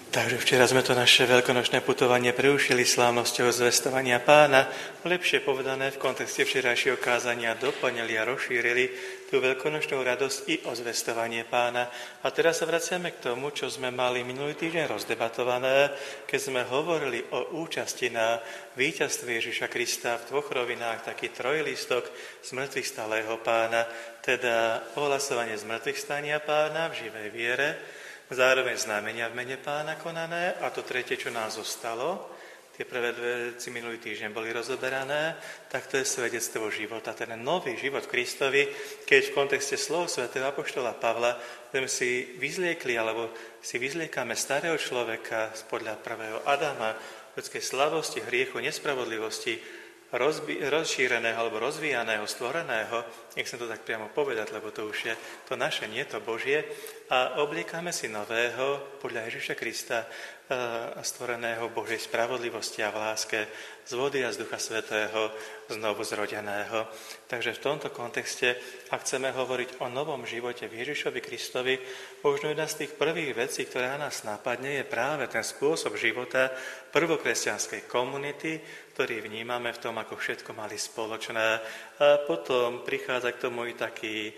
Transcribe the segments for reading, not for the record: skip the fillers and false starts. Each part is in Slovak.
Takže včera sme to naše veľkonočné putovanie prerušili slávnosťou zvestovania Pána. Lepšie povedané, v kontexte včerajšieho kázania doplnili a rozšírili tú veľkonočnú radosť i o zvestovanie Pána. A teraz sa vraciame k tomu, čo sme mali minulý týždeň rozdebatované, keď sme hovorili o účasti na víťazstve Ježiša Krista v dvoch rovinách, taký trojlistok zmrtvých stálého Pána, teda ohlasovanie zmrtvých stania Pána v živej viere, zároveň znamenia v mene Pána konané a to tretie, čo nás zostalo, tie prvé dve veci minulý týždeň boli rozoberané, tak to je svedectvo života, ten nový život Kristovi, keď v kontexte slov svätého apoštola Pavla sme si vyzliekli, alebo si vyzliekame starého človeka podľa prvého Adama, ľudskej slabosti, hriechu, nespravodlivosti, rozšíreného alebo rozvíjaného, stvoreného, nechcem to tak priamo povedať, lebo to už je to naše, nie to Božie, a obliekame si nového podľa Ježiša Krista, stvoreného Božej spravodlivosti a v láske z vody a z Ducha Svätého znovu zrodeného. Takže v tomto kontexte, ak chceme hovoriť o novom živote v Ježišovi Kristovi, možno jedna z tých prvých vecí, ktorá nás napadne, je práve ten spôsob života prvokresťanskej komunity, ktorý vnímame v tom, ako všetko mali spoločné. A potom prichádza k tomu i taký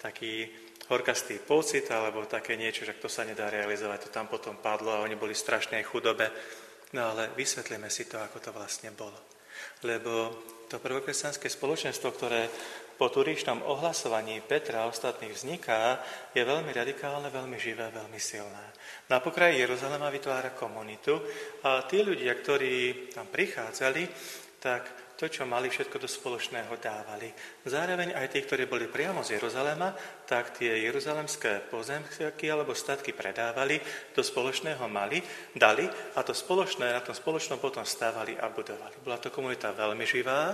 horkastý pocit, alebo také niečo, že to sa nedá realizovať, to tam potom padlo a oni boli v strašnej chudobe. No ale vysvetlíme si to, ako to vlastne bolo. Lebo to prvokresťanské spoločenstvo, ktoré po turíčnom ohlasovaní Petra a ostatných vzniká, je veľmi radikálne, veľmi živé, veľmi silné. Na pokraji Jeruzalema vytvára komunitu a tí ľudia, ktorí tam prichádzali, tak to, čo mali, všetko do spoločného dávali. Zároveň aj tí, ktorí boli priamo z Jeruzalema, tak tie jeruzalemské pozemky alebo statky predávali, do spoločného dali a to spoločné, na tom spoločnom potom stávali a budovali. Bola to komunita veľmi živá,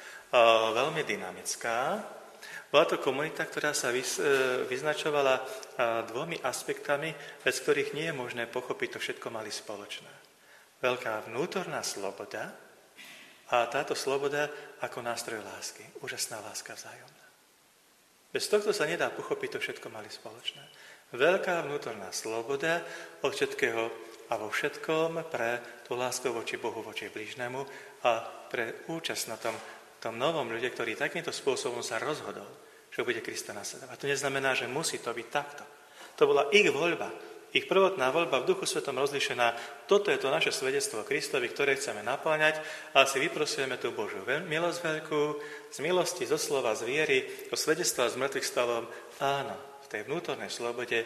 veľmi dynamická. Bola to komunita, ktorá sa vyznačovala dvomi aspektami, bez ktorých nie je možné pochopiť, to všetko mali spoločné. Veľká vnútorná sloboda, a táto sloboda ako nástroj lásky. Úžasná láska vzájomná. Bez tohto sa nedá pochopiť, to všetko mali spoločné. Veľká vnútorná sloboda od všetkého a vo všetkom pre tú lásku voči Bohu, voči blížnemu a pre účasť na tom novom ľude, ktorý takýmto spôsobom sa rozhodol, že bude Krista nasledovať. To neznamená, že musí to byť takto. To bola ich voľba. Ich prvotná voľba v Duchu Svetom rozlíšená, toto je to naše svedectvo Kristovi, ktoré chceme naplňať a si vyprosujeme tú Božiu milosť veľkú, z milosti, zo slova, z viery, do svedectva z mŕtvych stalom. Áno, v tej vnútornej slobode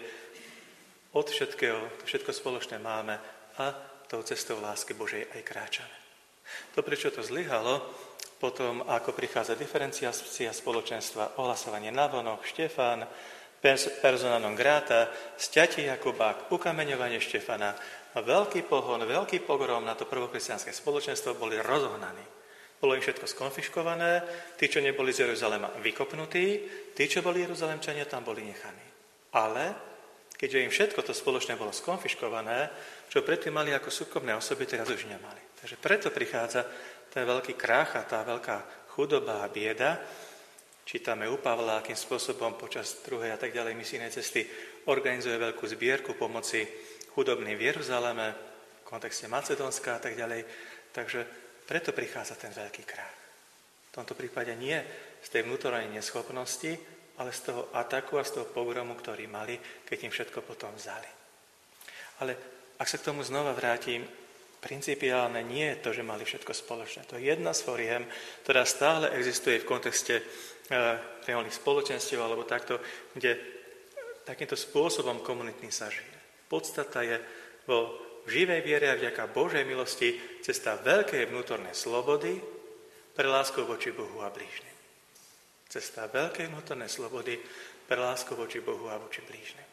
od všetko spoločné máme a tou cestou lásky Božej aj kráčame. To, prečo to zlyhalo, potom ako prichádza diferenciácia spoločenstva, ohlasovanie navonok, Štefán, persona non grata, sťatie Jakubák, ukameňovanie Štefana a veľký pohon, veľký pogrom na to prvokresťanské spoločenstvo boli rozohnaní. Bolo im všetko skonfiškované, tí, čo neboli z Jeruzalema, vykopnutí, tí, čo boli Jeruzalemčania, tam boli nechaní. Ale keďže im všetko to spoločné bolo skonfiškované, čo predtým mali ako súkromné osoby, teraz už nemali. Takže preto prichádza ten veľký krach a tá veľká chudoba a bieda. Čítame u Pavla, akým spôsobom počas druhej a tak ďalej misijnej cesty organizuje veľkú zbierku pomoci chudobným v Jeruzaleme, v kontexte Macedónska a tak ďalej. Takže preto prichádza ten veľký krach. V tomto prípade nie z tej vnútornej neschopnosti, ale z toho ataku a z toho pogromu, ktorý mali, keď im všetko potom vzali. Ale ak sa k tomu znova vrátim, principiálne nie je to, že mali všetko spoločné. To je jedna z foriem, ktorá stále existuje v kontexte reálnych spoločenstiev alebo takto, kde takýmto spôsobom komunitný sa žije. Podstata je vo živej viere a vďaka Božej milosti cesta veľkej vnútornej slobody pre lásku voči Bohu a blížnym. Cesta veľkej vnútornej slobody pre lásku voči Bohu a voči blížnym.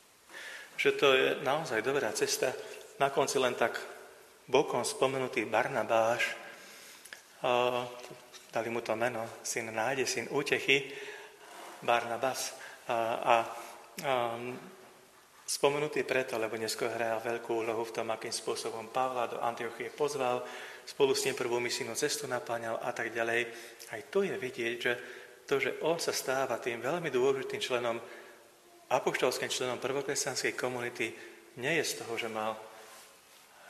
Že to je naozaj dobrá cesta. Na konci len tak bokom spomenutý Barnabáš, dali mu to meno, syn nájde, syn útechy, Barnabas. Spomenutý preto, lebo neskôr hral veľkú úlohu v tom, akým spôsobom Pavla do Antiochie pozval, spolu s ním prvú misijnú cestu napáňal a tak ďalej. Aj tu je vidieť, že to, že on sa stáva tým veľmi dôležitým členom, apoštolským členom prvokresťanskej komunity, nie je z toho, že mal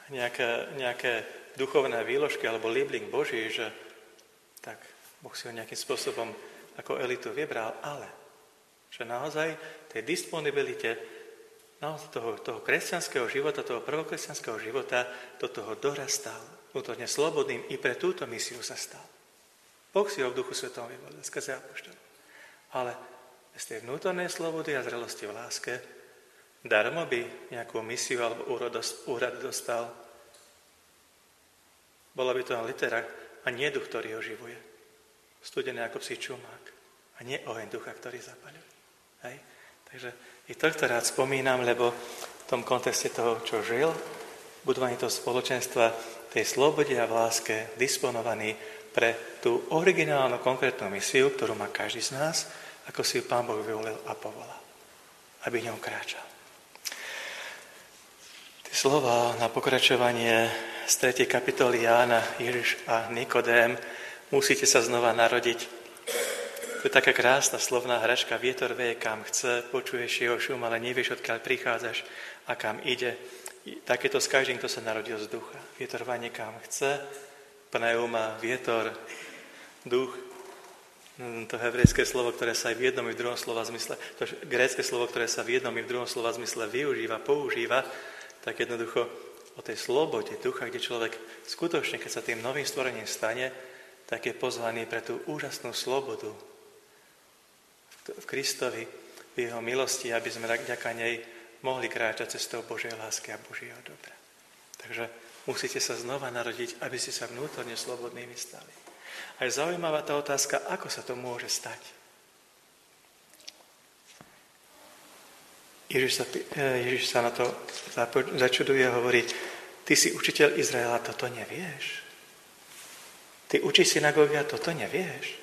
nejaké duchovné výložky alebo libling Boží, že tak Boh si ho nejakým spôsobom ako elitu vybral, ale že naozaj tej disponibilite toho kresťanského života, toho prvokresťanského života, do toho dorastal, vnútorne slobodným i pre túto misiu sa stal. Boh si ho v Duchu Svetom vyvolil skrze apoštolov. Ale bez tej vnútornej slobody a zrelosti v láske darmo by nejakú misiu alebo úrad dostal. Bola by to len litera a nie duch, ktorý ho živuje. Studený ako psí čumák. A nie oheň ducha, ktorý zapaľuje. Hej? Takže i tohto rád spomínam, lebo v tom kontexte toho, čo žil, budovaní toho spoločenstva, tej slobode a v láske disponovaný pre tú originálnu konkrétnu misiu, ktorú má každý z nás, ako si ju Pán Boh vyvolil a povolal, aby ňou kráčal. Tie slova na pokračovanie z 3. kapitoly Jána, Ježiš a Nikodém, musíte sa znova narodiť. To je taká krásna slovná hračka, vietor veje kam chce, počuješ jeho šum, ale nevieš, odkiaľ prichádzaš a kam ide. Takéto s každým, kto sa narodil z ducha. Vietor vanie kam chce, pneuma, vietor, duch, to hebrejské slovo, ktoré sa aj v jednom i v druhom slova zmysle, to grécke slovo, ktoré sa v jednom i v druhom slova zmysle využíva, používa, tak jednoducho o tej slobode ducha, kde človek skutočne, keď sa tým novým stvorením stane, tak je pozvaný pre tú úžasnú slobodu v Kristovi, v jeho milosti, aby sme vďaka nej mohli kráčať cestou Božej lásky a Božieho dobra. Takže musíte sa znova narodiť, aby ste sa vnútorne slobodnými stali. A je zaujímavá tá otázka, ako sa to môže stať. Ježiš sa na to začuduje a hovorí, ty si učiteľ Izraela, toto nevieš? Ty učíš synagógy a toto nevieš?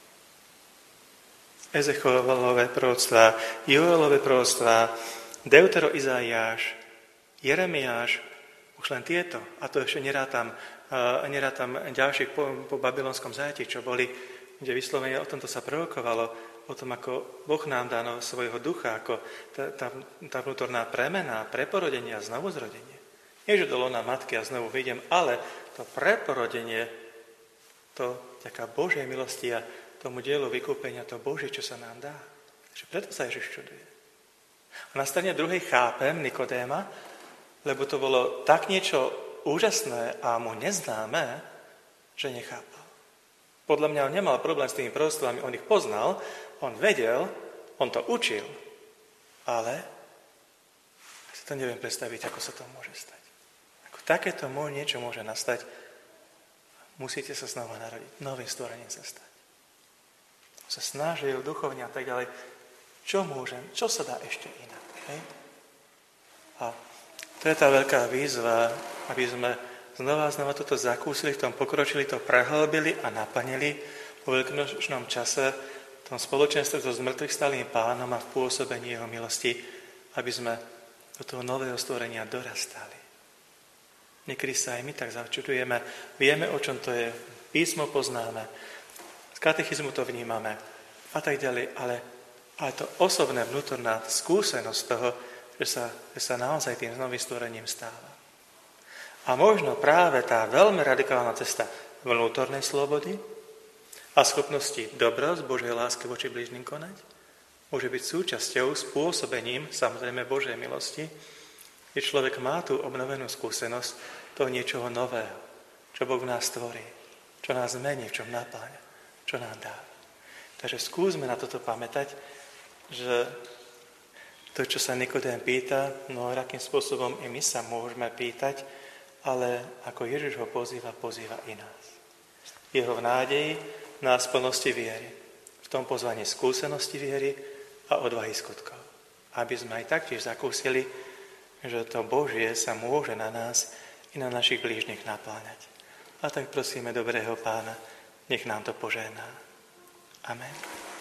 Ezechielove proroctvá, Joelove proroctvá, Deutero Izaiáš, Jeremiáš, už len tieto. A to ešte nerátam ďalších po babylonskom zajatí, čo boli, kde vyslovene o tomto sa prorokovalo, o tom, ako Boh nám dá svojho ducha, ako tá vnútorná premena, preporodenie a znovuzrodenie. Nie, že do lona matky a znovu vidím, ale to preporodenie, to taká Božej milosti a tomu dielu vykúpenia, to Božie, čo sa nám dá. Takže preto sa Ježiš čuduje. A na strane druhej chápem Nikodéma, lebo to bolo tak niečo úžasné a mu neznáme, že nechápal. Podľa mňa on nemal problém s tými proroctvami, on ich poznal, on vedel, on to učil, ale si to neviem predstaviť, ako sa to môže stať. Ako takéto niečo môže nastať, musíte sa znova narodiť, novým stvorením sa stať. Sa snažil duchovne a tak ďalej. Čo sa dá ešte inak? Hej? A to je tá veľká výzva, aby sme znova toto zakúsili, v tom pokročili, to prehlbili a naplnili vo veľkonočnom čase, v tom spoločenstve so zmrtvých stálým Pánom a v pôsobení jeho milosti, aby sme do toho nového stvorenia dorastali. Niekedy sa aj my tak začudujeme, vieme, o čom to je, písmo poznáme, z katechizmu to vnímame a tak ďalej, ale to osobné vnútorná skúsenosť toho, že sa naozaj tým novým stvorením stáva. A možno práve tá veľmi radikálna cesta vnútornej slobody a schopnosti dobra z Božej lásky voči blížnym konať môže byť súčasťou, spôsobením, samozrejme Božej milosti, kde človek má tú obnovenú skúsenosť toho niečoho nového, čo Boh v nás tvorí, čo nás mení, v čom napája, čo nám dá. Takže skúsme na toto pamätať, že to, čo sa Nikodém pýta, no akým spôsobom i my sa môžeme pýtať, ale ako Ježiš ho pozýva i nás. Jeho v nádeji nás plnosti viery. V tom pozvaní skúsenosti viery a odvahy skutkov. Aby sme aj taktiež zakúsili, že to Božie sa môže na nás i na našich blížnych napláňať. A tak prosíme dobrého Pána, nech nám to požehná. Amen.